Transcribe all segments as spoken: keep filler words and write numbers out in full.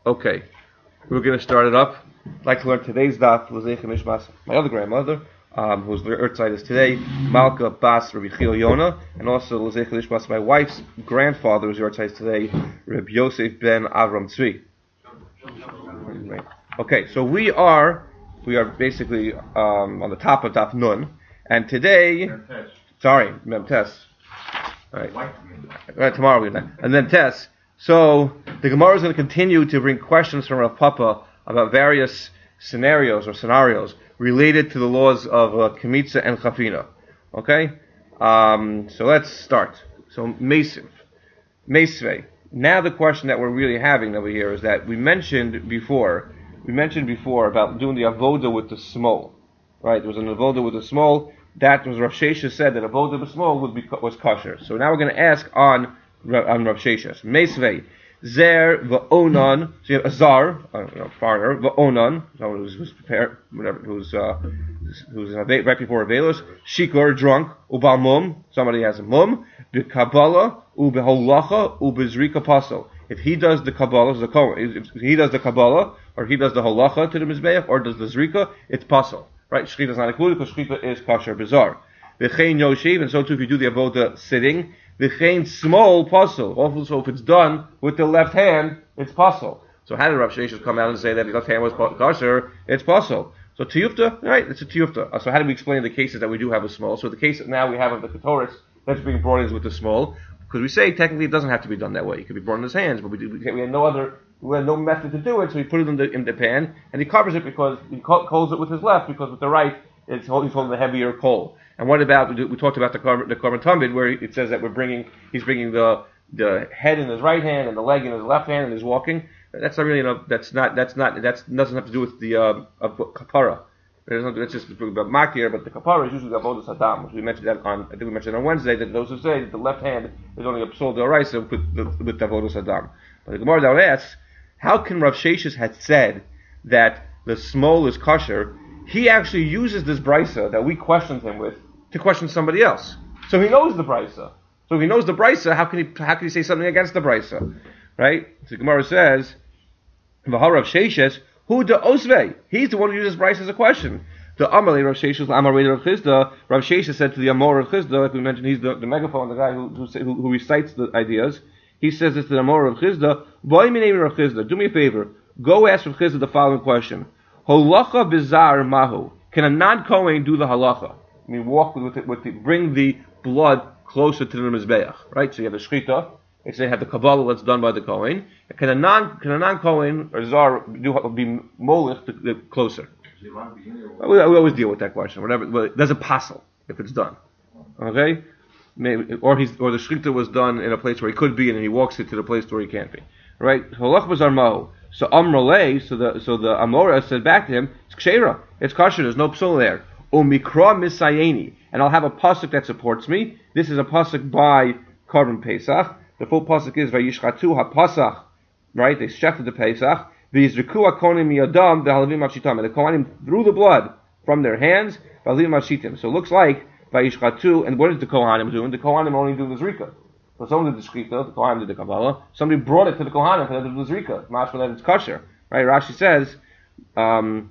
Okay, we're going to start it up. I'd like to learn today's daf, L'zeich Nishmas, my other grandmother, um, whose Ertzeit is today, Malka Bas Rabbi Chil Yona, and also L'zeich Nishmas, my wife's grandfather, whose Ertzeit is today, Rabbi Yosef ben Avram Tzvi. Right. Okay, so we are, we are basically um, on the top of Daf Nun, and today, sorry, Mem Tes. All right. All right, tomorrow we're going to, and then Tes. So the Gemara is going to continue to bring questions from Rav Papa about various scenarios or scenarios related to the laws of uh, Kemitza and Chafina. Okay? Um, so let's start. So Mesiv. Mesvei. Now the question that we're really having over here is that we mentioned before, we mentioned before about doing the avoda with the small. Right? There was an avoda with the small. That was Rav Shesha said that avoda with the small would be, was kosher. So now we're going to ask on on Rav Sheshes. Meisvei, Zer v'onan, so you have a zar, uh, you know, foreigner, v'onan, someone who's, who's prepared, whatever, who's, uh, who's right before Avelos, shikor, drunk, ubal mum, somebody has a mum, b'kabbalah, u'b'holacha, u'b'zrika pasel. If he does the kabbalah, if he does the kabbalah, or he does the holacha to the mizbeach, or does the zrika, it's pasel. Right? Shchita is not included, because shchita is kosher bizarre. V'chein yoshiv, and so too if you do the avoda sitting, V'chein small puzzle. Also, if it's done with the left hand, it's puzzle. So how did Rav Sheshes come out and say that the left hand was kosher? It's puzzle. So tiyufta, right? It's a tiyufta. So how do we explain the cases that we do have a small? So the case that now we have of the ketoris that's being brought in is with the small, because we say technically it doesn't have to be done that way. It could be brought in his hands, but we, do, we had no other, we had no method to do it. So he put it in the in the pan and he covers it because he coals it with his left, because with the right it's he's holding the heavier coal. And what about, we, do, we talked about the Korban the Tumbid, where it says that we're bringing, he's bringing the the head in his right hand and the leg in his left hand and he's walking. That's not really enough, that's not, that's not, that doesn't have to do with the, uh, of kapara. That's just about makir, but the kapara is usually the avodas hadam, which we mentioned that on, I think we mentioned on Wednesday, that those who say that the left hand is only a psol d'oraisa with the, with the avodas hadam. But the Gemara now asks, how can Rav Sheshes had said that the small is kosher? He actually uses this brisa that we questioned him with to question somebody else. So he knows the brisa. So if he knows the brisa, how can he how can he say something against the brisa? Right? So Gemara says, V'har Rav Sheshes, who de osvei? He's the one who uses brisa as a question. The Amalei Rav Sheshes, Amalei Rav Chizda, Rav Sheshes said to the Amor Rav Chizda, like we mentioned, he's the, the megaphone, the guy who who, who who recites the ideas. He says this to the Amor Rav Chizda, Boy mi name Rav Chizda, do me a favor, go ask Rav Chizda the following question. Halacha bizar mahu. Can a non-Kohen do the halacha? I mean, walk with it, with the, bring the blood closer to the mizbeach, right? So you have the shchita. It's they have the kabbalah that's done by the Kohen. Can a non, can a non-Kohen or zar do be molich to, to closer? We, we always deal with that question. Whatever, but there's a passel if it's done. Okay, maybe, or he's or the shchita was done in a place where he could be, and he walks it to the place where he can't be. Right? Halacha bizar mahu. So Amralei, so the so the Amora said back to him, it's kshera, it's kosher, there's no psul there. Umikra misayeni, and I'll have a pasuk that supports me. This is a pasuk by Korban Pesach. The full pasuk is Vayishchatu haPasach, right? They shechted the Pesach. V'yizriku hakonim miyadam v'halavim ashitam, and the Kohanim threw the blood from their hands. V'halavim ashitim. So it looks like Vayishchatu, and what is the Kohanim doing? The Kohanim only do the zrika. So someone did the shchita, the Kohanim did the Kabbalah. Somebody brought it to the Kohanim for them to do the zrika. Mashma that it's kosher, right? Rashi says, um,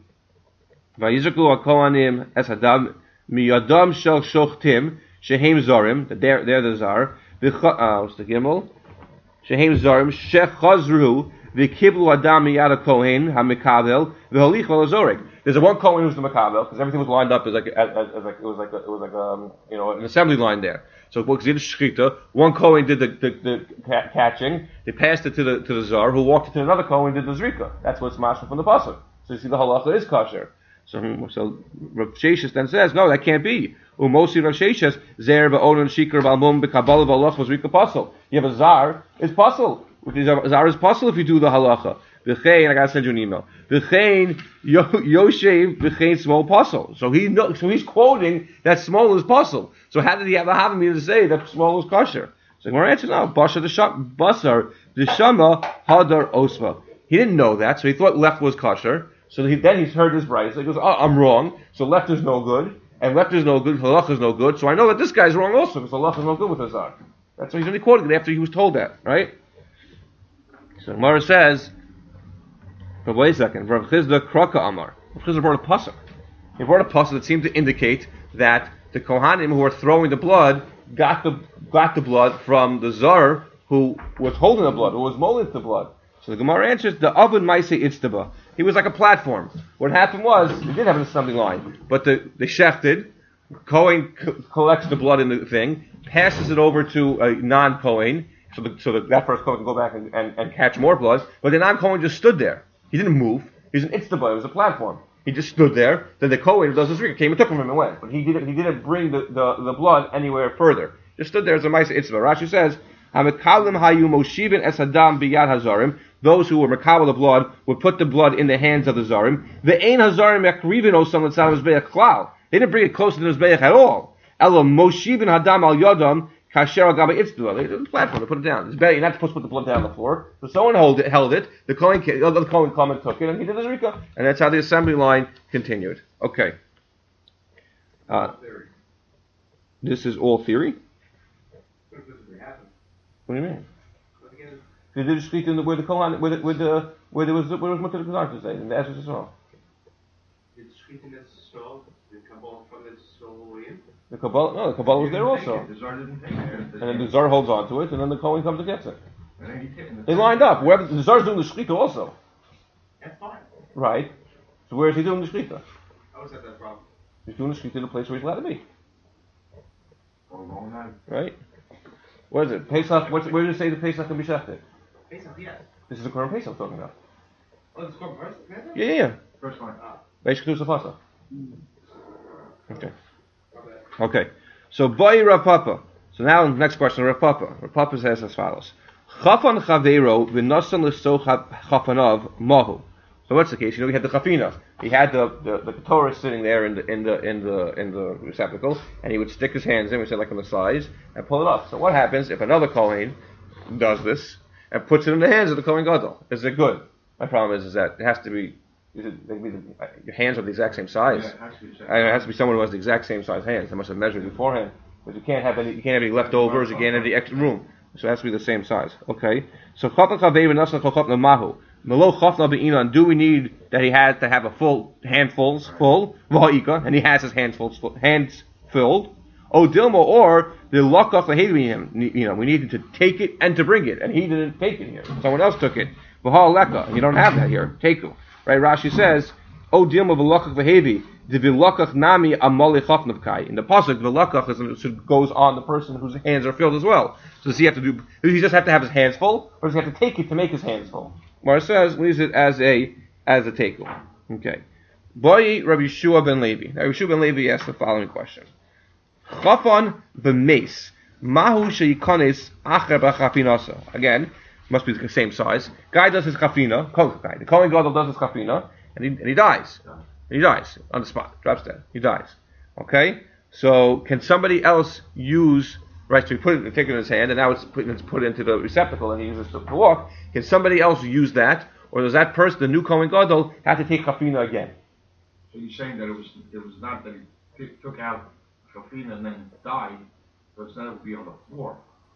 "Vayizraku haKohanim es hadam miyadam shel shochtim shehem zarim." That they're they're the zar. Uh, what's the gimel? Shehem zarim shechazru v'kiblu adam miyad haKohen hamikabel v'holich v'lazorek. There's a one Kohen who's the makabel because everything was lined up as like as, as like it was like a, it was like um you know an assembly line there. So because he did shchita, one Kohen did the, the, the ca- catching, they passed it to the to the zar, who walked it to another Kohen and did the zrika. That's what's mashma from the pasuk. So you see the halacha is kosher. So so Rav Sheshes then says, no, that can't be. Umosi Rav Sheshes zer ba'onon shikar ba'almum b'kabbalah ba'alach was zrika pasel. You have a zar, it's pasel. A zar is pasel if you do the halacha. V'chein, I gotta send you an email. V'chein yoshev v'chein small pasel. So he know, so he's quoting that small is pasel. So how did he have the havamina to say that small is kosher? So we're answering now. Basar the basar the shama hadar osva. He didn't know that, so he thought left was kosher. So he, then he's heard his brayso. So he goes, oh, I'm wrong. So left is no good, and left is no good. Halach is no good. So I know that this guy's wrong also, because halach is no good with Hazar. That's why he's only quoting it after he was told that, right? So Gemara says, But wait a second. Rav Chizda Kraka Amar. Rav Chizda brought a pasuk. He brought a pasuk that seemed to indicate that the Kohanim who were throwing the blood got the got the blood from the Zar who was holding the blood, who was molding the blood. So the Gemara answers, the Avon Maise Itztaba. He was like a platform. What happened was, they did have an assembly line, but the, they shefted, Kohen co- collects the blood in the thing, passes it over to a non-Kohen, so, the, so the, that first Kohen can go back and, and, and catch more blood, but the non-Kohen just stood there. He didn't move. He was an Itztaba, it was a platform. He just stood there, then the Kohen who does the Zrika came and took him and went. But he didn't, he didn't bring the, the, the blood anywhere further. Just stood there as a Maise Itztaba. Rashi says, Hamekalim hayu moshivin es hadam biyad hazarim. Those who were makabel the blood would put the blood in the hands of the zarim. The ein hazarim yakrivin osam l'tzal mizbeach klal. They didn't bring it close to the mizbeach at all. Elo moshivin hadam al yodam kasher al gaba itzduah. They did the platform. They put it down. It's better. You're not supposed to put the blood down on the floor. So someone held it. Held it. The Kohen, the other Kohen come and took it, and he did the zrika. And that's how the assembly line continued. Okay. Uh, this is all theory. What do you mean? They did a shechita in the where the Kohen where the, where the where there was where was Mutter Kazar to say in the Ezra Yisrael. Did the shechita in Yisrael, the Kabbalah from the Yisrael in? The Kabbalah, no, the Kabbalah was there also. The Zar didn't take it. And then the Zar holds on to it, and then the Kohen comes and gets it. And then he took it. They lined up. Wherever the Zar's doing the shechita also. That's fine. Right. So where is he doing the shechita? I always had that problem. He's doing the shechita in the place where he's allowed to be. For a long time. Right. What is it? Pesach. What's, where does it say the Pesach can be shechted? Pesach, yes. This is the Korban Pesach I'm talking about. Oh, this is called first? Yeah, yeah, yeah. First one. Ah. Beish Ketus Afasa. Okay. Okay. So Boy Rav Papa. So now next question, Rav Papa. Rav Papa says as follows: Chafan Chavero v'nasan l'soch chafanav mahu. So what's the case? You know, we had the chafina. He had the the, the Torah sitting there in the in the in the in the receptacle, and he would stick his hands in, we said like on the sides, and pull it up. So what happens if another Kohen does this and puts it in the hands of the Kohen Gadol? Is it good? My problem is, is that it has to be. Is it, they, your hands are the exact same size. Yeah, it has to be, and it has to be someone who has the exact same size hands. They must have measured beforehand. But you can't have any. You can't have any leftovers. You can't have any extra room. So it has to be the same size. Okay. So chafan chavei v'nasan chafan mahu. Melo chafna be'inan. Do we need that he had to have a full handfuls full v'ha'ika, and he has his hands full hands filled? O dilma, or the lakach lahevim. You know, we needed to take it and to bring it, and he didn't take it here. Someone else took it. V'ha'aleka. You don't have that here. Teku. Right? Rashi says, O dilma v'lakach v'hevi. The v'lakach nami amali chafnavkai. In the pasuk, v'lakach is goes on the person whose hands are filled as well. So does he have to do? Does he just have to have his hands full, or does he have to take it to make his hands full? Mara says leaves it as a as a tekel. Okay. Boy Rabbi Yeshua ben Levi. Now Rabbi Yeshua ben Levi asked the following question: Chafan b'meis mahu sheikanes acher b'chafinasa. Again, must be the same size. Guy does his chafina. Guy. The Kohen Gadol does his chafina, and he and he dies. And he dies on the spot. Drops dead. He dies. Okay. So can somebody else use? Right, so he put it, take it in his hand, and now it's put, it's put into the receptacle, and he uses it to walk. Can somebody else use that, or does that person, the new Kohen Gadol, have to take chafina again? So you're saying that it was it was not that he t- took out chafina and then died, but instead it would be on the floor.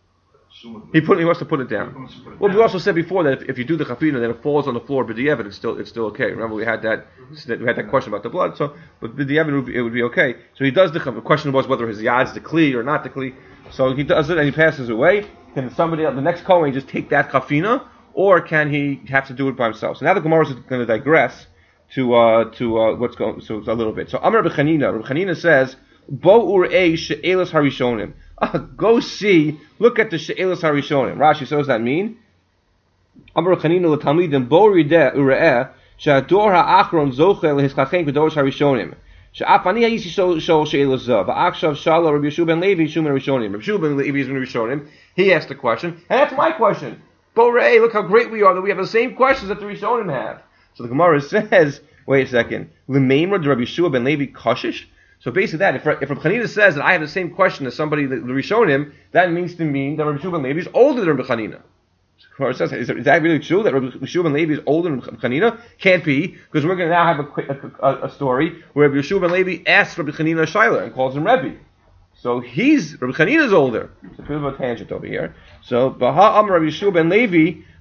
He put he wants to put it down. He put it well, down. we also said before that if, if you do the chafina, then it falls on the floor, but the evidence it's still it's still okay. Remember we had that mm-hmm. we had that question about the blood, so but the evidence would be, it would be okay. So he does the the question was whether his yad's the kli or not the kli. So he does it and he passes away. Can somebody else, the next Kohen, just take that chafina, or can he have to do it by himself? So now the Gemara is going to digress to uh, to uh, what's going so a little bit. So Amar Rabbi Chanina, Rabbi Chanina says, Bo urei she'elas harishonim. Go see, look at the she'elas harishonim. Rashi, so what does that mean? Amar Rabbi Chanina l'talmidim bo urei she'ador ha'achron zochel hiskachen k'dor harishonim. She'afani ha'yisi shol she'elas zav. Va'akshav shala Rabbi Yeshua ben Levi shumen rishonim. Rabbi Yeshua ben Levi is ben rishonim. He asked the question, and that's my question. Bo urei, look how great we are that we have the same questions that the rishonim have. So the Gemara says, wait a second, l'meimra de Rabbi Yeshua ben Levi kashish. So basically that, if, if Rabbi Chanina says that I have the same question as somebody that the Rishonim, that means to mean that Rabbi Yeshua ben Levi is older than Rabbi Chanina. So the Gemara says, is, is that really true that Rabbi Yeshua ben Levi is older than Rabbi Chanina? Can't be, because we're going to now have a, a, a story where Rabbi Yeshua ben Levi asks Rabbi Chanina a Shaila and calls him Rebbe. So he's, Rabbi Chanina is older. It's a bit of a tangent over here. So, Baha Am Rabbi Yeshua ben Levi,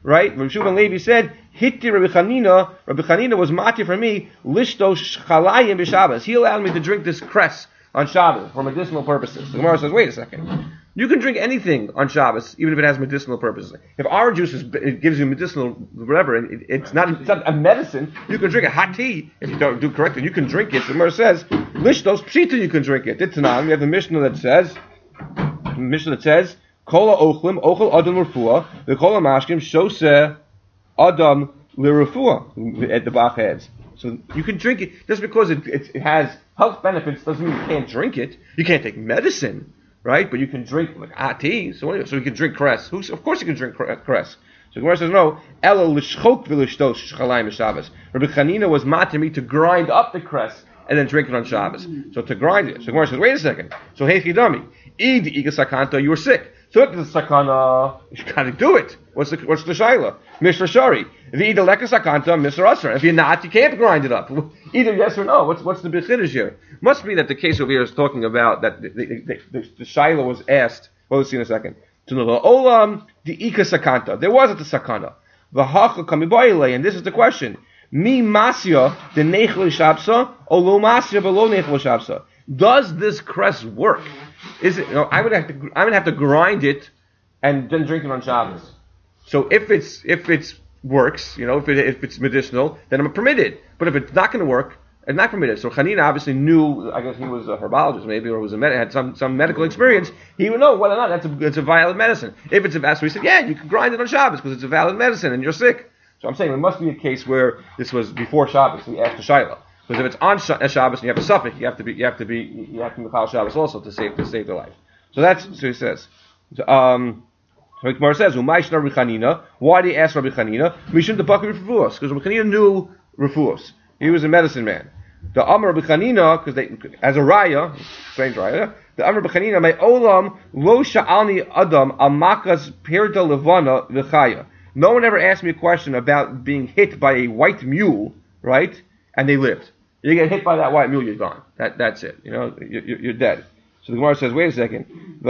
right? Rabbi Shua ben Levi said, Hitti Rabbi Chanina, Rabbi Chanina was mati for me, lishto chalayim b'Shabbos. He allowed me to drink this cress on Shabbos for medicinal purposes. The Gemara says, wait a second. You can drink anything on Shabbos, even if it has medicinal purposes. If orange juice is, it gives you medicinal whatever, it, it's not it's not a medicine, you can drink it. Hot tea, if you don't do correctly, you can drink it. The Gemara says, lishtos pshita, you can drink it. It's not. We have the Mishnah that says, the Mishnah that says, Kola ochlim, ochel adam l'refuah, the kola mashkim, shoseh adam l'refuah, at the Bach heads. So you can drink it, just because it, it, it has health benefits doesn't mean you can't drink it. You can't take medicine, right? But you can drink like hot tea, so anyway, so you can drink cress. Who's, of course you can drink cress. So Gemara says, no, elo l'shchok v'lishtos chalayim b'Shabbos. Rabbi Chanina was matir me to grind up the cress and then drink it on Shabbos. So to grind it. So Gemara says, wait a second. So hey chidami, id iga sakanta, you were sick. So if the sakana, you gotta do it. What's the what's the shaila? Mishra Shari. If you eat a leka sakanta, Mishra Asra. If you're not, you can't grind it up. Either yes or no. What's what's the bechiddush here? Must be that the case over here is talking about that the, the, the, the, the shaila was asked. Well, let's see in a second. To the olam the ika sakanta. There wasn't a sakana. The hacha kamibayile, and this is the question: Mi masya the nechel shabsa or lo masya below nechel shabsa? Does this cress work? Is it? You know, I would have to. I would have to grind it and then drink it on Shabbos. So if it's if it's works, you know, if it if it's medicinal, then I'm permitted. But if it's not going to work, it's not permitted. So Chanina obviously knew. I guess he was a herbologist, maybe, or was a med- had some, some medical experience. He would know whether or not that's a it's a valid medicine. If it's a so he said, yeah, you can grind it on Shabbos because it's a valid medicine and you're sick. So I'm saying there must be a case where this was before Shabbos. He asked the Shaila. Because if it's on Sh- Shabbos and you have a suffix, you have to be you have to be you have to be Mechal Shabbos also to save to save their life. So that's so he says. So, um, so Gemara says, "Umayshna Rabbi Chanina." Why did he ask Rabbi Chanina? Mishum the Bakar Refuos, because Rabbi Chanina knew Refuos. He was a medicine man. The Amar Rabbi Chanina, because they as a raya, strange raya. The Amar Rabbi Chanina, my olam lo sha'alni adam amakas perda levana v'chaya. No one ever asked me a question about being hit by a white mule, right? And they lived. You get hit by that white mule, you're gone. That that's it. You know, you're, you're dead. So the Gemara says, wait a second.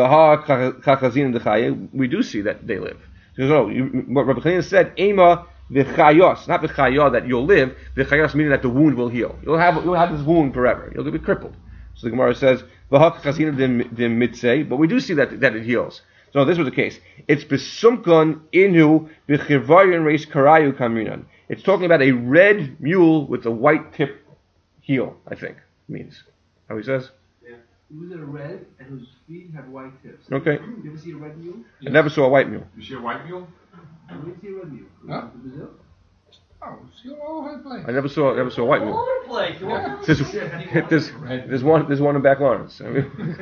We do see that they live. He goes, oh, you, what Rabbi Chanina said, Ema v'chayos, not v'chayah that you'll live. V'chayos meaning that the wound will heal. You'll have you'll have this wound forever. You'll be crippled. So the Gemara says, but we do see that that it heals. So this was the case. It's besumkon inu v'chirvayon reis karayu kaminan. It's talking about a red mule with a white tip heel, I think, means. How he says? Yeah. It was a red, and his feet had white tips. Okay. You ever see a red mule? I never saw a white mule. You see a white mule? You didn't see a red mule? Huh? In Brazil? Oh, see all over the place. I never saw never saw a white All mule. over the place. You Yeah. want There's, to- there's, there's one there's one in Back Lawrence. I mean,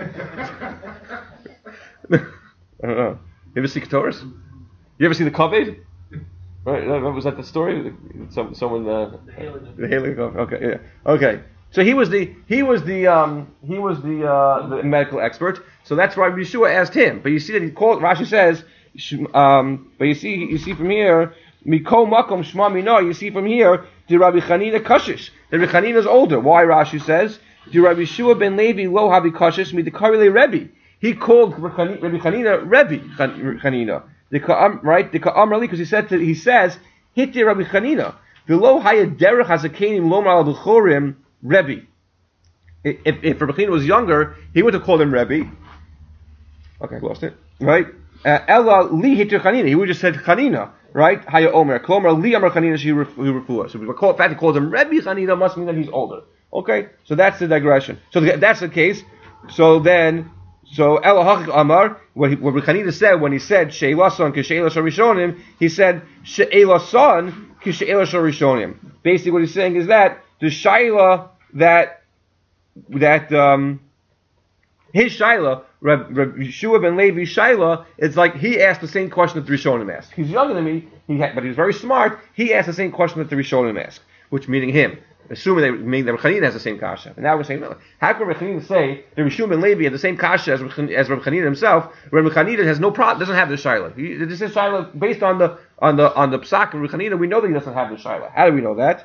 I don't know. You ever see Katoris? You ever see the Kaved? Right, was that the story? Some, someone, uh, The Haley. the Haley. Okay, yeah, okay. So he was the he was the um he was the uh, the medical expert. So that's why Yeshua asked him. But you see that he called. Rashi says, um, but you see you see from here, Mikol Makom Shma Mino. You see from here, the Rabbi Chanina Kashish. The Rabbi Chanina is older. Why Rashi says, the Rabbi Yeshua ben Levi Lo Habi Kashish Mi the Karile Rebbe. He called Rabbi Chanina Rebbe Chanina. The Ka'am, right? The Ka'am Rali, because he said to, he says, Hitti Rabbi Chanina. V'lo haya derech hazakenim lomar al b'chorim Rebbe. If, if Rabbi Chanina was younger, he would have called him Rebbe. Okay, I lost it. Right? Ella li hitti Chanina. He would have just said Chanina. Right? Haya omer. Klomar li amar Chanina shi refuah. So the fact he called him Rebbe Chanina must mean that he's older. Okay? So that's the digression. So the, that's the case. So then, so Ella hachik amar, what, he, what Chanina said when he said She'ela son k'she'ela sharishonim, he said She'ela son k'she'ela sharishonim. Basically, what he's saying is that the shaila that that um, his shaila, Reb, Reb Yeshua ben Levi shaila, it's like he asked the same question that the Rishonim asked. He's younger than me, he had, but he's very smart. He asked the same question that the Rishonim asked, which meaning him. Assuming that meaning that Reb Chanina has the same kasha. And now we're saying, no, how can Reb Chanina say that Rishon ben Levi had the same kasha as as Reb Chanina himself? Reb Chanina has no problem, doesn't have the shaila. He, this is shaila based on the on the on the psak of Reb Chanina. We know that he doesn't have the shaila. How do we know that?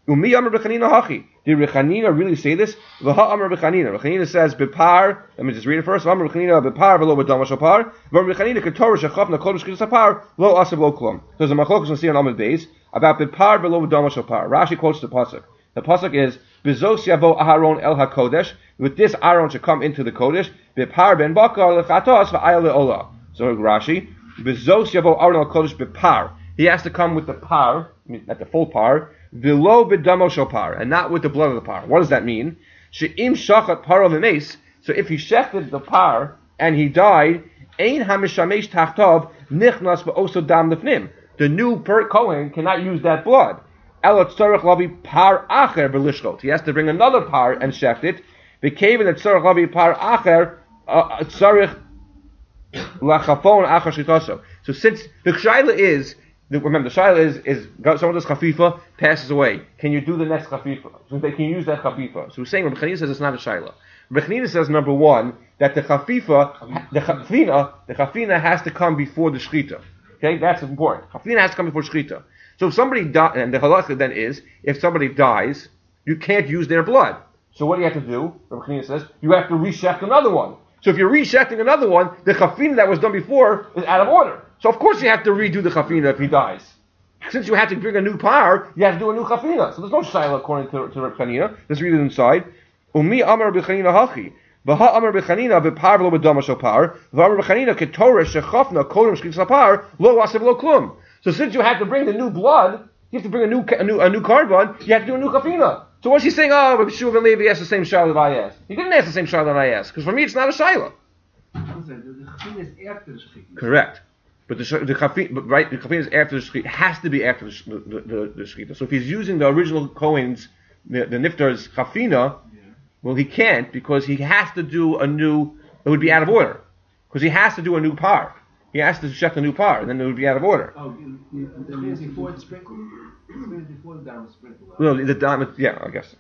Umi Amar B'Chanina Hachi. Did Rechanina really say this? V'ha Amar B'Chanina. Rechanina says B'par. Let me just read it first. Amar B'Chanina B'par v'lo b'dama shapar. V'Amar B'Chanina Ketorah shechafna kodesh k'das hapar lo asav lo klum. There's a machlokes on Siyan Amud Beis about B'par v'lo b'dama shapar. Rashi quotes the pasuk. The pasuk is B'zos yavo Aharon el hakodesh. With this, Aaron should come into the kodesh. B'par ben bakar lechatos v'ayal le'olah. So Rashi B'zos yavo Aaron el kodesh b'par. He has to come with the par, I mean, not the full par. V'lo b'damo shopar, and not with the blood of the par. What does that mean? She'im shachat par of mace. So if he shechted the par and he died, ein hamishamesh tachtov nichnas ba'oso dam lefnim. The new per Kohen cannot use that blood. Elot tzarech lavi par acher b'lishchot. He has to bring another par and shecht it. V'kevin et tzarech lavi par acher tzarech lachafon acher shitaso. So since the shaila is, remember, the shaila is, is someone does chafifa, passes away. Can you do the next chafifa? So they can use that chafifa. So we're saying, Rabbi Chanina says it's not a shaila. Rabbi Chanina says, number one, that the chafifa, the chafina, the chafina has to come before the shchita. Okay, that's important. Chafina has to come before shchita. So if somebody dies, and the halacha then is, if somebody dies, you can't use their blood. So what do you have to do? Rabbi Chanina says, you have to reshecht another one. So if you're reshechting another one, the chafina that was done before is out of order. So of course you have to redo the chafina if he dies. Since you have to bring a new par, you have to do a new chafina. So there's no shaila according to, to Reb Chanina. Let's read it inside. Umi amar b'chanina hachi. V'ha amar b'chanina v'par v'lo b'dama shopar. V'amar b'chanina ketorah shechafna kodem shchit sapar lo asav lo klum. So since you have to bring the new blood, you have to bring a new a new, a new carbon, you have to do a new chafina. So what's he saying? Oh, Rabbi Shua ben Levi asked the same shaila that I asked. He didn't ask the same shaila that I asked. Because for me it's not a shaila. The chafina is after the shechita. Correct. But the the chafin, but right, the chafin is after the shechita. Has to be after the the, the, the shechita. So if he's using the original Kohen's, the, the niftar's chafina, yeah. well, he can't because he has to do a new. It would be out of order because he has to do a new par. He has to check a new par, and then it would be out of order. Oh, the chafina is before it's sprinkled. The chafina is before the dam is sprinkled. Well, the diamond, yeah, I guess.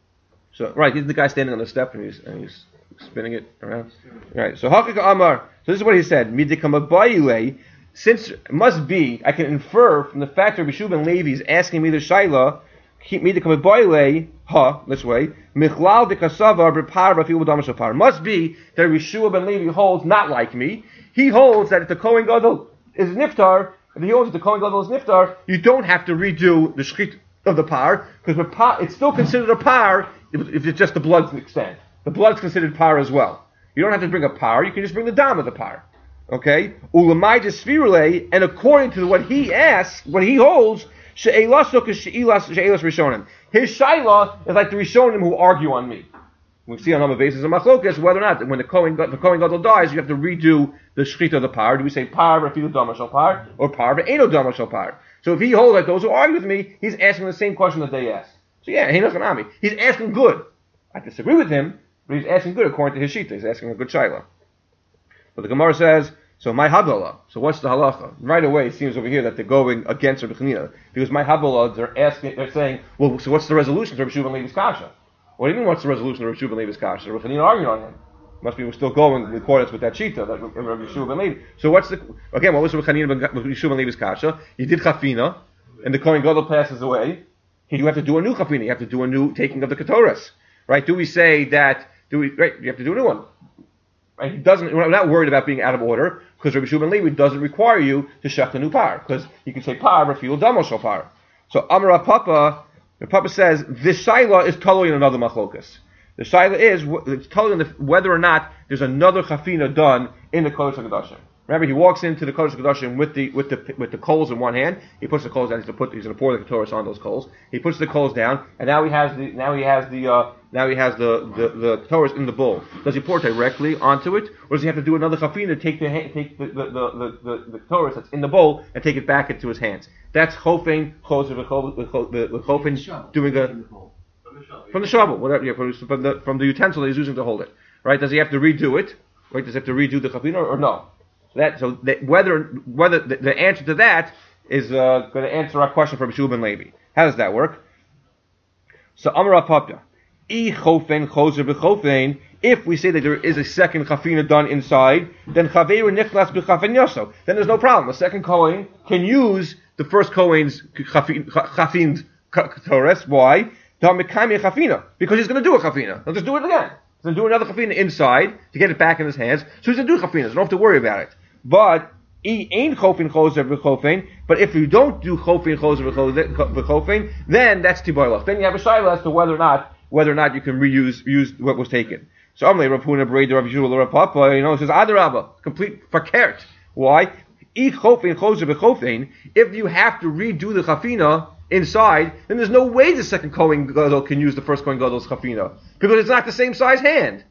So right, he's the guy standing on the step and he's and he's spinning it around. Right. So Hakika Amar. So this is what he said. Midikamabayile. Since it must be, I can infer from the fact that Rabbi Shua ben Levi is asking me the shaila, ha, this way, michlal de kasava b'par b'afil b'dama shapar. Must be that Rabbi Shua ben Levi holds not like me. He holds that if the Kohen Gadol is niftar, if he holds that the Kohen Gadol is niftar, you don't have to redo the shchit of the par, because it's still considered a par if it's just the blood's extent. The blood's considered par as well. You don't have to bring a par, you can just bring the dam of the par. Okay? Ulamai desfirule, and according to what he asks, what he holds, she'elasuk is she'elas rishonim. His shaila is like the rishonim who argue on me. We see on other basis of machlokas whether or not when the Kohen the Kohen Gadol dies, you have to redo the shchita of the par. Do we say par v'afilu dama shel par or par v'eino dama shel par? So if he holds like those who argue with me, he's asking the same question that they asked. So yeah, hinachanami. He's asking good. I disagree with him, but he's asking good according to his shita. He's asking a good shaila. But the Gemara says, so my Havdalah. So what's the halacha? Right away it seems over here that they're going against Rabbi Chanina. Because my Havdalah, they're asking, they're saying, well, so what's the resolution to Rabbi Shua ben Levi's kasha? What do you mean what's the resolution to Rabbi Shua ben Levi's kasha? Rabbi Chanina arguing on him. Must be we're still going in accordance with that shita, that Rabbi Shua ben Levi. So what's the, again, what was Rabbi Chanina Rabbi Shua ben Levi's kasha? You did chafina, and the Kohen Gadol passes away. You have to do a new chafina. You have to do a new taking of the ketoras. Right? Do we say that, do we, right, you have to do a new one. Right? He doesn't, we're not worried about being out of order, because Rabbi Shua ben Levi doesn't require you to shech a new par, because you can say par, refuel damo shel par. So Amar Papa, the Papa says, this shaila is totally in another machlokas. The shaila is, it's totally in the, whether or not there's another chafina done in the Kodesh HaKadoshim. Remember, he walks into the Kodesh HaKadoshim with the with the with the coals in one hand. He puts the coals down. He's going to put. He's going to pour the ketoras on those coals. He puts the coals down, and now he has the now he has the uh, now he has the the the ketoras in the bowl. Does he pour directly onto it, or does he have to do another chafina to take the take the the the the, the, the ketoras that's in the bowl and take it back into his hands? That's chofein choser the chofein doing a from the shovel, whatever, yeah, from the from the utensil that he's using to hold it. Right? Does he have to redo it? Right? Does he have to redo the chafina or, or no? So that so that whether whether the, the answer to that is uh, going to answer our question from Shua ben Levi. How does that work? So Amar Papa, I chofen choser b'chofen. If we say that there is a second chafina done inside, then chaveru nichlas b'chafin yoso. Then there's no problem. The second kohen can use the first kohen's chafin Ketores. Why? Because he's going to do a chafina. He'll just do it again. He's going to do another chafina inside to get it back in his hands. So he's going to do chafinas. You don't have to worry about it. But he ain't chofin choser v'chofin. But if you don't do chofin choser v'chofin, then that's tiboilach. Then you have a shaila as to whether or not whether or not you can reuse use what was taken. So Amle Rav Huna Breder Rav Yishua Rav Papa, you know, it says Adarabba, complete fakert. Why? Ich chofin choser v'chofin. If you have to redo the chafina inside, then there's no way the second Kohen Gadol can use the first Kohen Gadol's chafina because it's not the same size hand.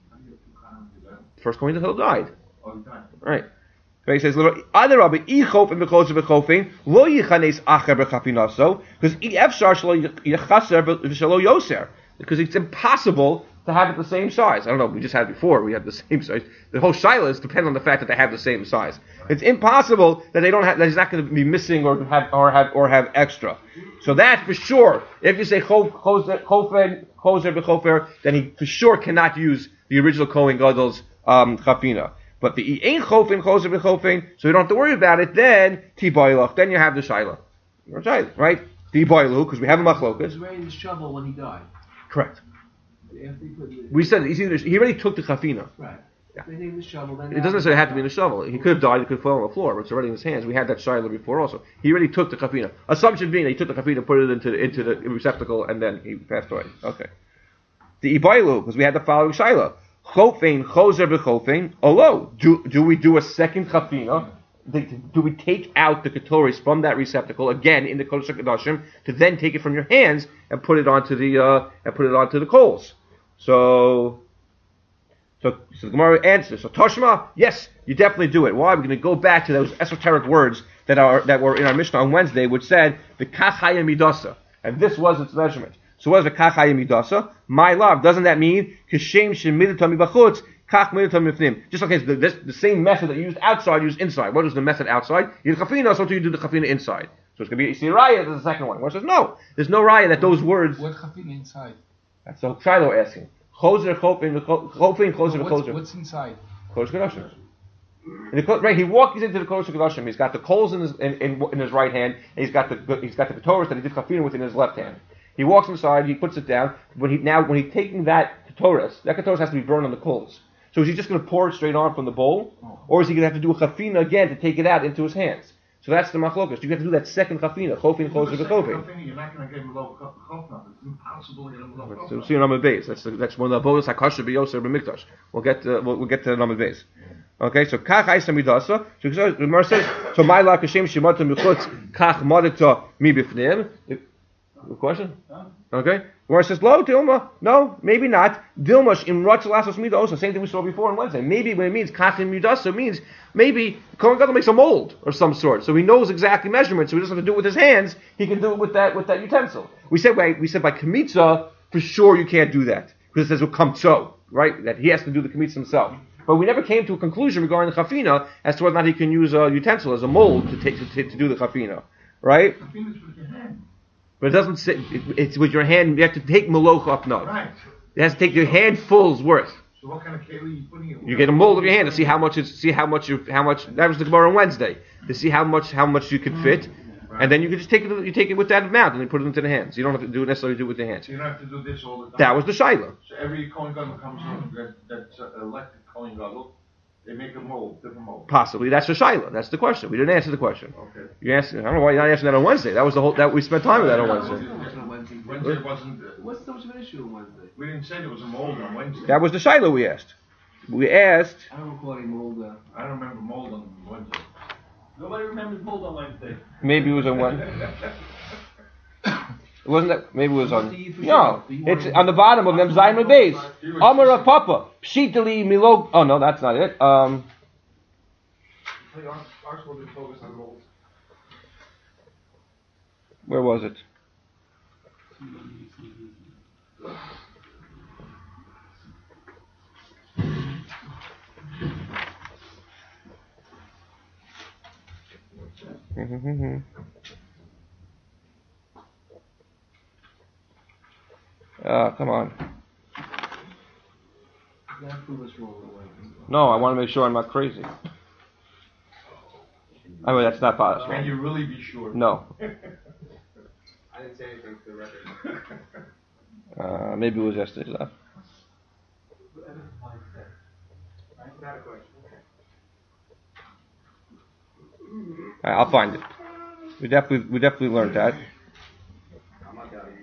The first Kohen Gadol died. Right. So he says, "Other Rabbi, ichof and bechoser bechofin lo yichanes acher bechafinaso because efshar shelo yichaser v'shelo yoser because it's impossible to have it the same size. I don't know. We just had it before. We had the same size. The whole shaila is dependent on the fact that they have the same size. It's impossible that they don't have. That he's not going to be missing or have or have or have extra. So that for sure. If you say chofer choser bechofer, then he for sure cannot use the original Kohen Gadol's um, chafina. But the ain't chofin choser bechofin, so you don't have to worry about it. Then tiboilach. Then you have the shaila, right? Tiboilu because we have a machlokas. He was wearing the shovel when he died. Correct. After he put the, We said he's either, he already took the chafina. right. Yeah. They take the shovel. Then It doesn't necessarily have to be in the shovel. He could have died. He could have fallen on the floor, but it's already in his hands. We had that shaila before also. He already took the chafina. Assumption being that he took the chafina, put it into the, into the receptacle, and then he passed away. Okay. The ibailu because we had the following shaila. Chofein choser b'chofein. Olo. Do do we do a second chafina? Do we take out the ketoris from that receptacle again in the kodesh kodashim to then take it from your hands and put it onto the uh, and put it onto the coals? So, so, so the Gemara answers. So Toshma, yes, you definitely do it. Why? We're going to go back to those esoteric words that are that were in our Mishnah on Wednesday, which said the kachaya midasa, and this was its measurement. So what is the kachaya midasa? My love, doesn't that mean kishem shemidata mibachutz? Just like the, this, the same method that you used outside, used inside. What is the method outside? You do the chafina, so you do the chafina inside. So it's going to be, you see, raya, there's the second one. One says, no, there's no raya that those words. What chafin inside? That's what Shiloh asking. Choser, chofin, chofin, choser, No, choser. what's, what's inside? Kodesh Kodashim. And the, right, he walks into the Kodesh Kodashim. He's got the coals in his in, in, in his right hand, and he's got the he's got the ketoris that he did chafina with in his left hand. He walks inside, he puts it down. When he now when he's taking that ketoris, that ketoris has to be burned on the coals. So is he just going to pour it straight on from the bowl, or is he going to have to do a chafina again to take it out into his hands? So that's the machlokas. You have to do that second chafina, chofin, choser, bechofin. You're not going to give him a low chofna. It's impossible to get him a low chofna. So we'll see on number base. That's the, that's one of the bonus hakasha b'yoser b'mikdash. We'll get to, we'll, we'll get to number base. Okay, so kach aisa midasa. So the Gemara says, so my la kashem shemata michutz kach modita mi b'fnim. Question? Okay. Where it says, lo, Dilma, no, maybe not. Dilma, in Ratchalasos Mida also, same thing we saw before on Wednesday. Maybe when it means Kachim Midasa means maybe Kohen Gadol makes a mold or some sort. So he knows exactly measurements, so he doesn't have to do it with his hands, he can do it with that with that utensil. We said by we said by Kamitza, for sure you can't do that. Because it says Kamtzo, right? That he has to do the Kamitza himself. But we never came to a conclusion regarding the Chafina as to whether or not he can use a utensil as a mold to take to, to, to do the Chafina. Right? Chafina's with your hand. But it doesn't say, it, it's with your hand, you have to take maloch up now. Right. It has to take your handful's worth. So what kind of keli are you putting it with? You get a mold of your hand to see how much it's, see how much you, how much, that was the Gemara on Wednesday, to see how much, how much you could fit. Right. And then you can just take it, you take it with that amount and then put it into the hands. You don't have to do it necessarily do it with the hands. So you don't have to do this all the time. That was the Shaila. So every Kohen Gadol comes in, that, that's uh, elected Kohen Gadol, they make a mold, different mold. Possibly. That's the Shaila. That's the question. We didn't answer the question. Okay. You asked, I don't know why you're not answering that on Wednesday. That was the whole, that we spent time with that on Wednesday. Wednesday. Wednesday wasn't, uh, What's so much of an issue on Wednesday? we didn't say there was a mold on Wednesday. That was the Shaila we asked. We asked, I don't recall any mold. Uh, I don't remember mold on Wednesday. Nobody remembers mold on Wednesday. maybe it was on Wednesday. It wasn't that, maybe it was on, no, it's on the bottom of them Zayin base. Amara Papa, Pshitali Milo, oh no, that's not it. Um, where was it? Ah, come on. No, I want to make sure I'm not crazy. I mean, that's not possible. Can you really be sure? No. I didn't say say anything to the record. Uh, maybe it was yesterday's daf. Not a question. Alright, I'll find it. We definitely we definitely learned that. I'm not doubting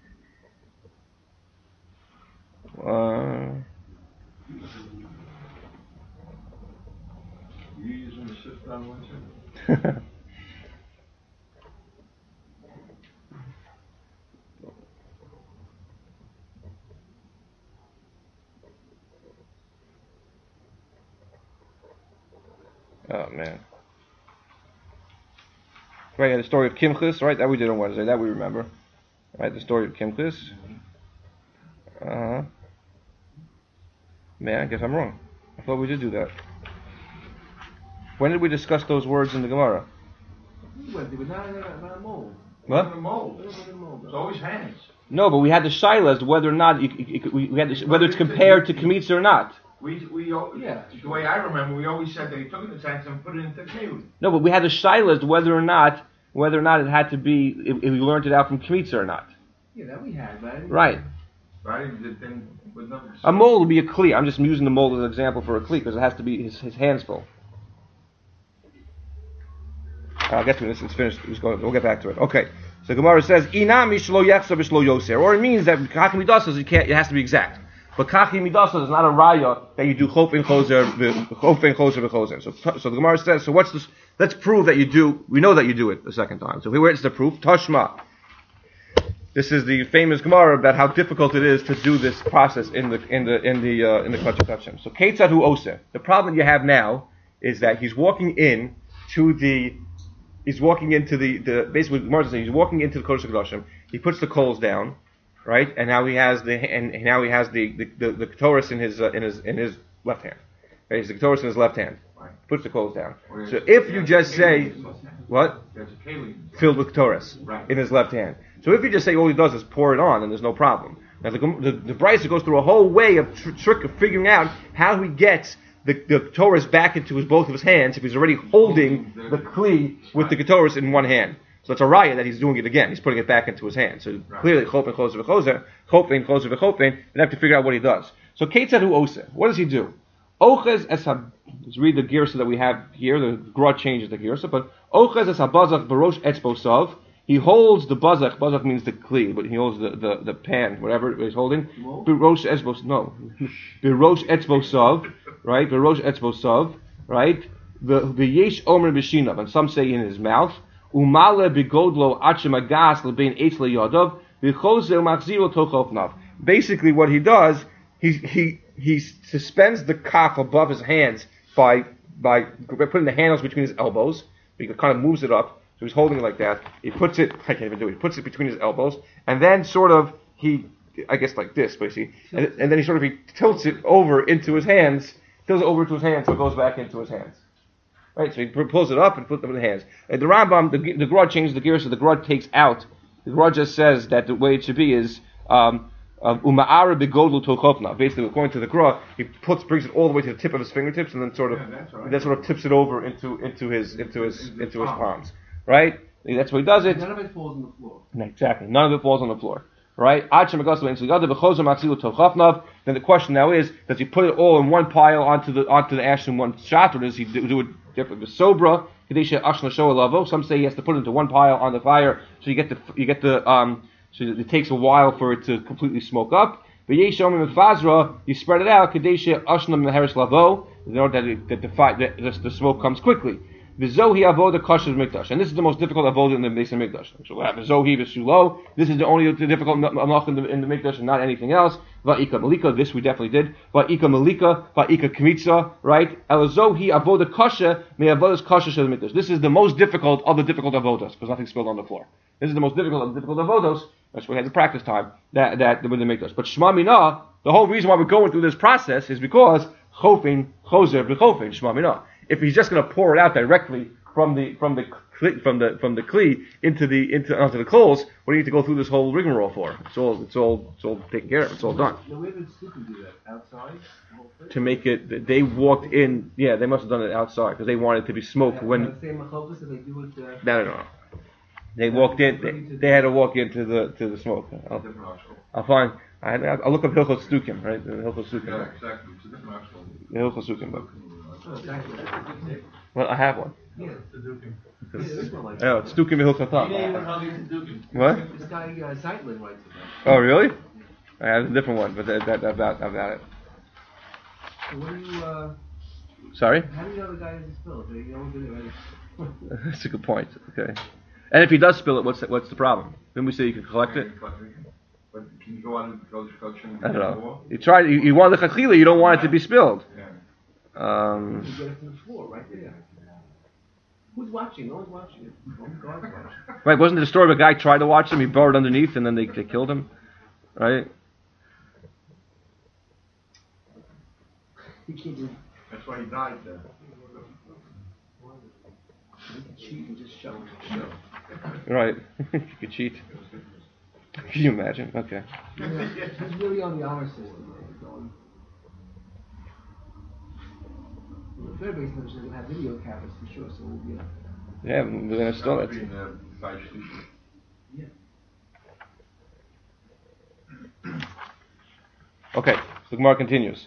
you. Uh, You using the shift on Wednesday? oh man. Right, yeah, the story of Kimchis, right? That we did on Wednesday. That we remember. Right, the story of Kimchis. Uh huh. Man, I guess I'm wrong. I thought we did do that. When did we discuss those words in the Gemara? Wednesday, but not, not, not a mold. What? The mold. It wasn't a mold. It's always hands. No, but we had the shaila as to whether or not you, you, you, we we had the, whether it's compared to Kemitza or not. We, we, al- Yeah. the way I remember, we always said they took it in the tanks and put it into the cave. No, but we had the shaila as to whether or not whether or not it had to be if, if we learned it out from Kemitza or not. Yeah, that we had, but I didn't- Right. Right? The thing with them. A mold would be a kli. I'm just using the mold as an example for a kli because it has to be his, his hands full. I'll get to it. It's finished. Let's go. We'll get back to it. Okay. So Gemara says, "Inami shlo yechsa b'shlo yoser," or it means that kachi midasas you can't. It has to be exact. But kachi midasas is not a raya that you do chof and choser, chof and choser v'choser. So, so the Gemara says, so what's this? Let's prove that you do. We know that you do it the second time. So where's the proof? Tashma. This is the famous Gemara about how difficult it is to do this process in the in the in the uh, in the Kachim Kachim. So Ketzad hu oseh. The problem you have now is that he's walking in to the he's walking into the, the basically the Gemara says he's walking into the Kodesh HaKadoshim. He puts the coals down, right? And now he has the and now he has the the the, the Ketores in his uh, in his in his left hand. Right? He's the Ketores in his left hand. Puts the coals down. So if you just say what? There's a keli. Filled with Ketores Right. in his left hand. So if you just say all he does is pour it on, then there's no problem. Now the the, the Brisa goes through a whole way of tr- trick of figuring out how he gets the, the Ketores back into his both of his hands if he's already holding the kli with the Ketores in one hand. So it's a raya that he's doing it again. He's putting it back into his hand. So Right. clearly, chopen, choser, v'choser, chopen, choser, v'chopen, they have to figure out what he does. So Ketzad hu oseh. What does he do? Ochez es ha. Let's read the girsa that we have here. The Gra changes the girsa, but Ochez es habazach barosh etzbosav. He holds the bazach. Bazach means the kli, but he holds the, the, the pan, whatever he's holding. Barosh etzbos. No, barosh etzbosav. Right, barosh etzbosav. Right. The the yesh omer b'shinav, and some say in his mouth. Umale bigodlo achemagas lebein eitz leyadav v'chozer machziro tochofnav. Basically, what he does, he he he suspends the kaf above his hands by by putting the handles between his elbows. He kind of moves it up, so he's holding it like that. He puts it, I can't even do it. He puts it between his elbows, and then sort of he, I guess like this, basically, and, and then he sort of he tilts it over into his hands, tilts it over to his hands, so it goes back into his hands. Right, so he pulls it up and puts them in the hands. Uh, the Rambam, the, the Gra changes the gear, so the Gra takes out. The Gra just says that the way it should be is um, uma'ara begodlu tochofna. Basically, according to the Gra, he puts brings it all the way to the tip of his fingertips, and then sort of Yeah, that's right. then sort of tips it over into into his into his into his palms. Right, that's why he does it. None of it falls on the floor. Exactly, none of it falls on the floor. Right? Then the question now is, does he put it all in one pile onto the onto the ash in one shot, or does he do, do it different? The sobra, some say he has to put it into one pile on the fire, so you get the you get the um so it takes a while for it to completely smoke up. But Fazra, you spread it out, Kadesha Ashnam Meheres Lavo, in order that, it, that the, fi- that the, the smoke comes quickly. V'zohi avoda kosher mikdash, and this is the most difficult avoda in the Beis Hamikdash. So we have v'zohi v'shulo. This is the only difficult malach in the in the mikdash, and not anything else. Va'ika malika. This we definitely did. Va'ika malika. Va'ika kmitza. Right. Elazohi avoda kosher may avodas kosher shel mikdash. This is the most difficult of the difficult avodas because nothing spilled on the floor. This is the most difficult of the difficult avodos. That's why we had the practice time that that with the mikdash. But shma mina, the whole reason why we're going through this process is because chofin choser b'chofin shma mina. If he's just going to pour it out directly from the from the from the from the kli into the into onto the coals, what do you need to go through this whole rigmarole for? It's all it's all it's all taken care of. It's all done. No, where did Suki do that? Outside? The whole thing? To make it, they walked in. Yeah, they must have done it outside because they wanted it to be smoked Yeah, when. the same machlokas that they do with the... No, no, no. They walked in. They, they had to walk into the to the smoke. I'll, Different article. I'll find. I, I'll look up Hilchos Stukim, right? The Hilchos Stukim. Yeah, exactly. It's a different article. The Hilchos Stukim book. Oh, exactly. Well, I have one. Yeah. Yeah, this one like Oh, it's Stukim Hilchos What? This guy uh, Zeitlin writes about. Oh, really? I have a different one, but that, that about about it. So what do you? Uh, Sorry. how do you know the guy doesn't spill it? You know, did it right? That's a good point. Okay. And if he does spill it, what's the, what's the problem? Then we say you can collect it. But can you go on and go to production? I don't know. You try. You, you want the chachila. You don't want it to be spilled. Yeah. Um, You get it from the floor, right there. Who's watching? No one's watching it. Only God's watching. right? Wasn't it a story of a guy tried to watch him? He burrowed underneath, and then they, they killed him. Right? He can't do. That's why he died there. He can cheat and just show. Show. Right. you could cheat. Can you imagine? Okay. Yeah, he's really on the honor system. Right? Going. Well, the third base members are going to have video cameras for sure, so we'll be. Uh, Yeah, but then it's still That it's, would be in the side street. yeah. okay. So the Gemara continues.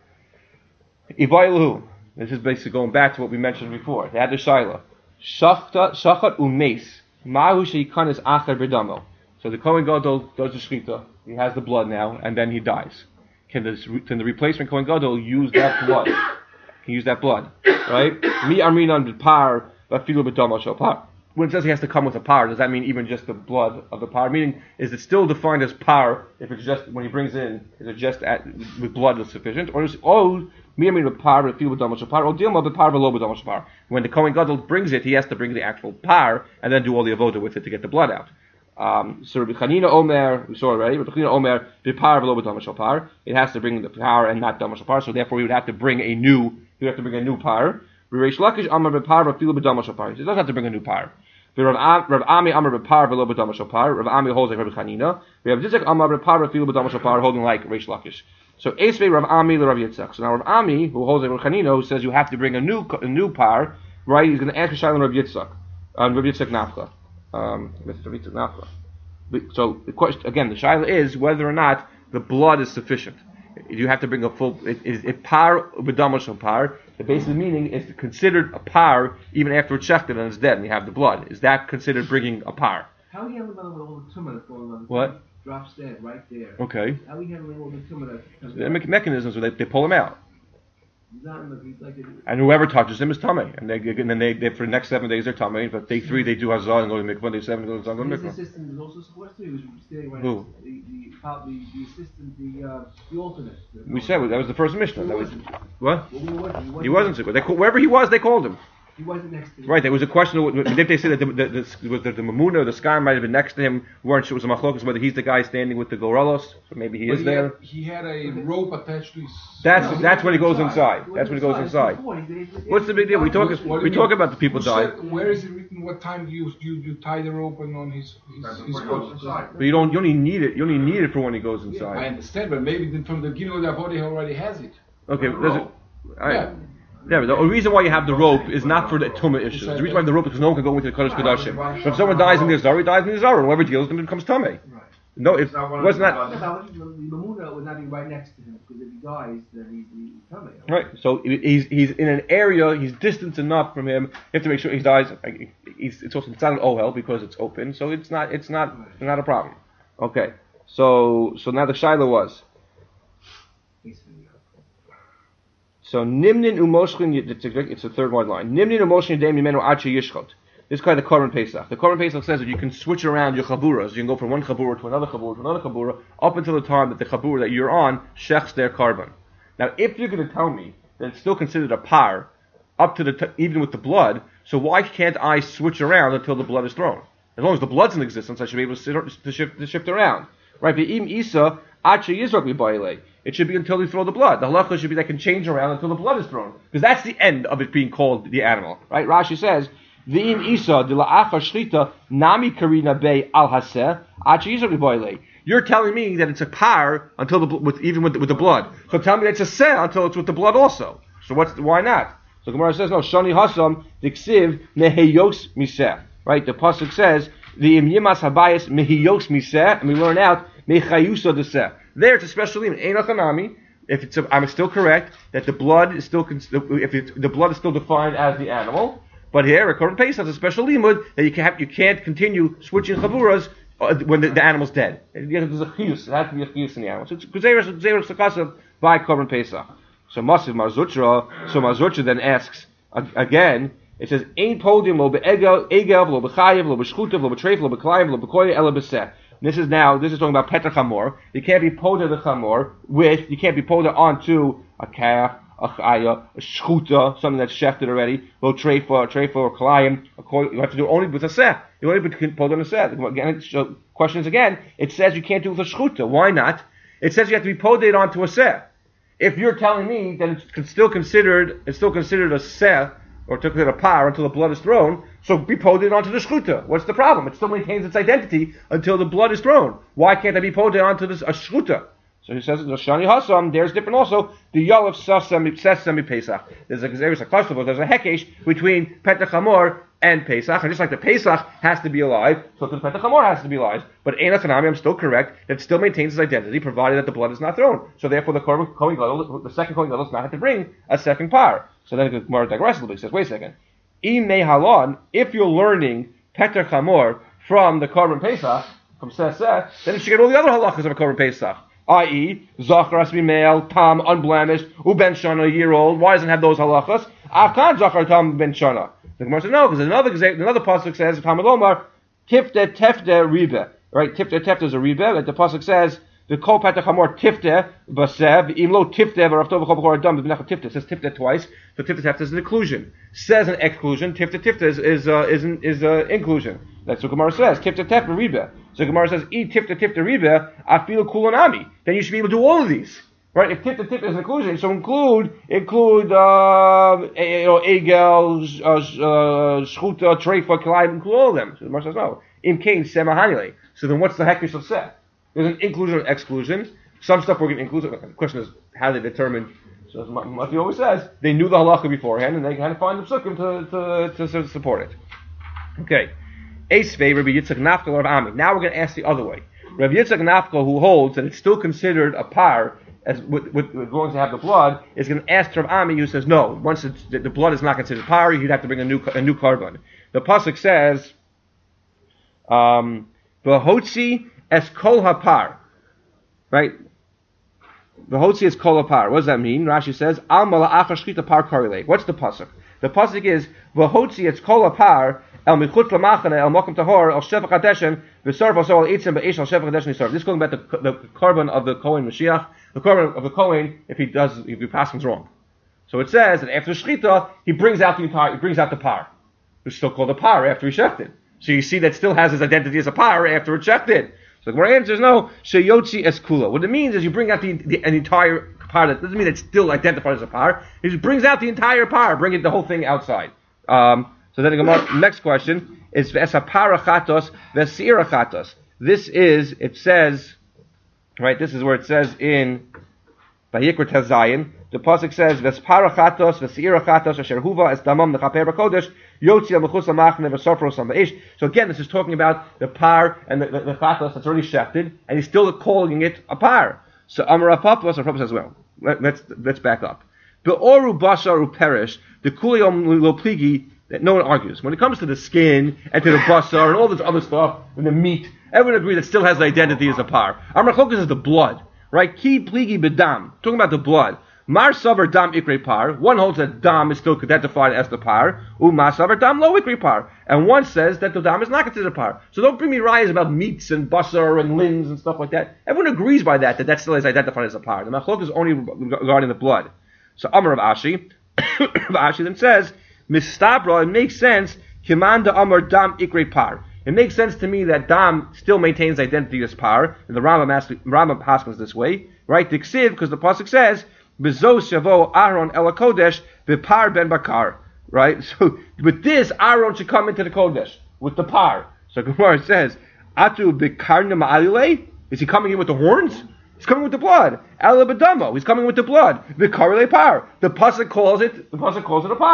Ivaylu. This is basically going back to what we mentioned before. They had the shaila. Shachta shachat umeis mahu sheikanis acher b'damo. So the Kohen Gadol does the shechita. He has the blood now, and then he dies. Can the can the replacement Kohen Gadol use that blood? Can use that blood, right? Mi arminan b'par v'afilu b'damo shopar. When it says he has to come with a par, does that mean even just the blood of the par? Meaning, is it still defined as par if it's just when he brings in? Is it just at, with blood is sufficient, or is it oh mi arminan b'par v'afilu b'damo shopar or dilma b'par v'lo b'damo shopar? When the Kohen Gadol brings it, he has to bring the actual par and then do all the avoda with it to get the blood out. Um, so Rabbi Chanina Omer, we saw already. Rabbi Chanina Omer b'par v'lo b'damo shopar. It has to bring the par and not damo shopar. So therefore, we would have to bring a new. He would have to bring a new par. Reish Lakish Amar b'par v'afilu b'damo shopar. He doesn't have to bring a new par. Rav Ami Amar b'par v'lo b'damo shopar. Rav Ami holds like Rabbi Chanina. Rav Yitzchak Amar b'par v'afilu b'damo shopar, holding like Reish Lakish. So Esvei Rav Ami l'Rav Yitzchak. So now Rav Ami, who holds like Rabbi Chanina, who says you have to bring a new a new par, right? He's going to ask Shailan Rav Yitzchak, um, Rav Yitzchak Nafcha, um, Mister Rav Yitzchak Nafcha. So the question again, the shaila is whether or not the blood is sufficient. You have to bring a full. Is it par b'damo shopar? The basic meaning is considered a par even after it's shechted and it's dead and you have the blood. Is that considered bringing a par? How are you handling all the tumor that's going on? What? Drops dead right there. Okay. How are we handling all the tumor that comes There are out? me- mechanisms where they, they pull him out, He's not in the, he's like a, and whoever touches him is tummy, and they and then they, they for the next seven days they're tummy. But day three they do hazah and go to mikvah. Day seven they go to hazah and go to his mikvah. assistant is also supposed to. He was standing right Who? next to the the, the, the assistant, the uh, the alternate. The, We said that was the first mishnah. That was what? Well, we wasn't, he wasn't. He wasn't sick. They call, wherever he was, they called him. He wasn't next to him. Right, there was a question of, if they said that the, the, the, was the, the Mamuna or the sky might have been next to him, weren't sure it was a machlokas whether he's the guy standing with the goralos, so maybe he But is he there. Had, he had a rope attached to his. That's No, that's when he goes inside. inside. That's when he goes inside. Before, he's- he's- What's the big deal? We talk What- what do we you talk mean? about the people Who die, said- where is it written? What time do you you, you tie the rope and on his his, That's his before he goes foot? inside. but you don't you only need it you only need it for when he goes I inside. understand, but maybe then from the beginning of the body he already has it. Okay, does it? I, Yeah. Yeah, but the reason why you have the rope is not for the tumah issues. The reason why the rope is because no one can go into the Kodesh Kodashim. But if someone dies in the Azar, he dies in the Azar, and whoever deals with him becomes tummy. Right. No, it It's not one of wasn't the that. Yeah, but the Mamuna would not be right next to him because if he dies, then he's, he's coming. Right, so he's he's in an area, he's distant enough from him. You have to make sure he dies. He's, it's also it's not an O L because it's open, so it's not it's not it's not a problem. Okay, so so now the shaila was so nimnin umoshchin. It's the third one line. Nimnin umoshchin yedem yimenu ad sheyishchot. This kind of Korban Pesach. The Korban Pesach says that you can switch around your chaburas. You can go from one chabura to another chabura to another chabura up until the time that the chabura that you're on shechs their carbon. Now, if you're going to tell me that it's still considered a par, up to the t- even with the blood, so why can't I switch around until the blood is thrown? As long as the blood's in existence, I should be able to, sit, to, shift, to shift around. Right? Be'im isa achi yizrak mibayile. It should be until you throw the blood. The halacha should be that can change around until the blood is thrown, because that's the end of it being called the animal. Right? Rashi says, "V'im isa de la'achar shlita nami karina be al haseh achi yizrak mibayile." You're telling me that it's a par until the with even with the, with the blood. So tell me that it's a seh until it's with the blood also. So what's why not? So Gemara says no. Shani hasam diksiv neheyos miseh. Right? The pasuk says The im yimas habayis mehiyos miseh, and we learn out mechayusa deseh. There it's a special limit. Einachanami. If it's, a, I'm still correct that the blood is still, if it, the blood is still defined as the animal. But here, according to Pesach, it's a special limud that you can't, you can't continue switching chavuras uh, when the, the animal's dead. There's a chiyus. It has to be a chiyus in the animal. So it's gzeirus gzeirus sakasav by korban Pesach. So Masiv Marzutra. So Marzutra then asks uh, again. It says ein podium lo beegel egel lo bechayev lo beshchutav lo betreif lo beklayim lo bekoye ela beseh. This is now, this is talking about Peter Chamor. You can't be poda the Chamor with, you can't be poda onto a calf, a chaya, a shchuta, something that's shechted already, lo treifa, a treifa, or kalayim. You have to do it only with a seh. You only put poda on a seh. Again, so questions again, it says you can't do it with a shchuta. Why not? It says you have to be poded onto a seh. If you're telling me that it's still considered, it's still considered a seh, or took it a par until the blood is thrown, so be poded onto the shchuta. What's the problem? It still maintains its identity until the blood is thrown. Why can't I be poded onto this a shchuta? So he says, Shani Hasam, there's different also, the Yalav Sesame Pesach. There's a there's a festival, there's a hekesh between Petach Hamor and Pesach, and just like the Pesach has to be alive, so the Petach Hamor has to be alive. But Einach Hanami, I'm still correct, that still maintains its identity, provided that the blood is not thrown. So therefore the Kohen Gadol, the second Kohen Gadol does not have to bring a second par. So then the Gemara digresses a little bit. He says, wait a second. Imei halon, if you're learning Petach Hamor from the Korban Pesach, from Seseh, then you should get all the other halachas of a Korban Pesach. that is, Zachar has to be male, Tam, unblemished, Uben Shana, a year old. Why doesn't it have those halachas? Afkan Zachar, Tam, Ben Shana. The Gemara says, no, because another another pasuk says, Tam Alomar, Tifte, Tefte, Ribe. Right? Tifte, Tefte is a Ribe, but the pasuk says, the Kol Petach Hamor Tifte, Basev, Imlo Tifte, Varaftov, Chobachor Adam, B'necha Tifte. It says Tifte twice, so Tifte, Tefte is an inclusion. Says an exclusion, Tifte, Tifte is, is, uh, is, an, is uh, inclusion. That's what Gemara says, Tifte, Tefte, Ribe. So Gemara says, E Tifte, Tifte, Ribe, Afil Kulanami. Then you should be able to do all of these. Right? If Tifte, Tifte is an inclusion, so include, include, uh, you know, Egel, uh, Shchuta, Treifa, Kalayim, include all of them. So Gemara says, no. Im Kain, Sema Hanile. So then what's the hekesh of Seh? There's an inclusion and exclusion. Some stuff we're going to include. The question is how they determine. So as Matthew always says, they knew the halacha beforehand, and they had to find the psukim to, to, to support it. Okay. Eisvei Rabbi Yitzchak Nafkal of Ami. Now we're going to ask the other way. Rabbi Yitzchak Nafkal, who holds that it's still considered a par as with, with, with going to have the blood, is going to ask Rav Ami, who says no. Once it's, the, the blood is not considered par, you'd have to bring a new a new korban. The pasuk says, um, "V'hotzi es kol hapar," right? V'hotzi es kol hapar. What does that mean? Rashi says, "Al mala'ach shchita par korelei." What's the pasuk? The pasuk is, "V'hotzi es kol hapar el michutz lamachane el mokum tahor el shefach hadeshen v'sarv osol el itzim be'ish el shefach hadeshen yisarv." This is going back to the, the korban of the Kohen Mashiach, the korban of the Kohen if he does if he passes wrong. So it says that after shchita he brings out the entire he brings out the par. It's still called a par after he shechted. So you see that still has his identity as a par after it's shechted. So the Gemara answers no. Sheyotzi es kula. What it means is you bring out the, the an entire par. That doesn't mean it's still identified as a par. He just brings out the entire par, bringing the whole thing outside. Um, so then the Gemara, next question is vesapara chatos vesira chatos. This is it says, right? This is where it says in Vayikra Tezayin. The pasuk says vespara chatos vesira chatos asher huva es damam nechaper b'kodesh yotzi al mechus lamachne v'sofro sam b'eish. So again, this is talking about the par and the, the, the chatos that's already shefted, and he's still calling it a par. So Amar Papas, our Papa says, well, let, let's let's back up. Be'oru basar uperish the kuliyom lo pligi that no one argues when it comes to the skin and to the basar and all this other stuff and the meat. Everyone agrees that still has the identity as a par. Amar Chokas is the blood, right? Ki pligi bedam, talking about the blood. Mar savar dam ikre par. One holds that dam is still identified as the par. Uma savar dam lo ikre par. And one says that the dam is not considered a par. So don't bring me rayas about meats and basar and limbs and stuff like that. Everyone agrees by that, that that still is identified as a par. The machlok is only regarding the blood. So Amar of Ashi, Ashi then says, Mistabra, it makes sense, Kimanda Amar dam ikre par. It makes sense to me that dam still maintains identity as par. And the Rambam Rambam haskins this way, right? Diksiv, because the pasuk says, Bezos shavo Aaron el kodesh b'par ben bakar. Right? So with this, Aaron should come into the kodesh with the par. So Gemara says, Atu b'karna ma'alile. Is he coming in with the horns? He's coming with the blood. Ela b'damo. He's coming with the blood. B'karle par. The pasuk calls it. The pasuk calls it a par.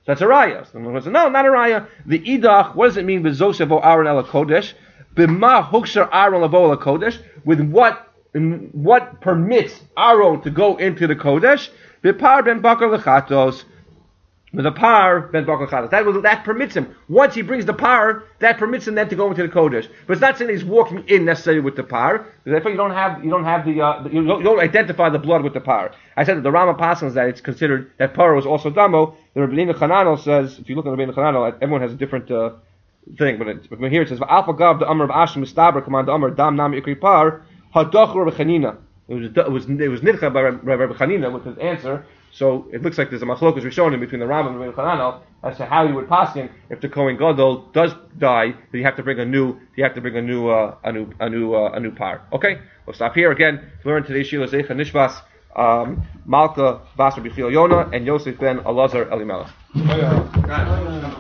that's a raya. So someone says, no, not a raya. The idach, what does it mean? V'zosevo Aaron el kodesh, b'ma hukshar Aaron lavo el kodesh. With what, what permits Aaron to go into the kodesh? B'par ben bakar lechatos. With a par ben bakar lechatos. That will, that permits him. Once he brings the par, that permits him then to go into the kodesh. But it's not saying he's walking in necessarily with the par. Therefore, you don't have you don't have the uh, you, don't, you don't identify the blood with the par. I said that the Rama passes that it's considered that par was also damo. The Rabbeinu Chananel says, if you look at Rabbeinu Chananel, everyone has a different uh, thing, but, it, but here it says Alpha Gav the Amr of Ashim Mistaber command the Amr Dam Nam Ikri Par Hadachur Rechanina. It was it was it was nidcha by Rabbi Chanina with his answer. So it looks like there's a machlokas Rishonim between the Rambam and Rabbeinu Chananel as to how you would paskin if the Kohen Gadol does die, then you have to bring a new, you have to bring a new, uh, a new, a new, uh, a new par. Okay, we'll stop here again. To learn today's Shila Zeicha Nishbas, um, Malka Bas Rabbi Chil Yona and Yosef ben Elazar Elimelech. Oh, yeah.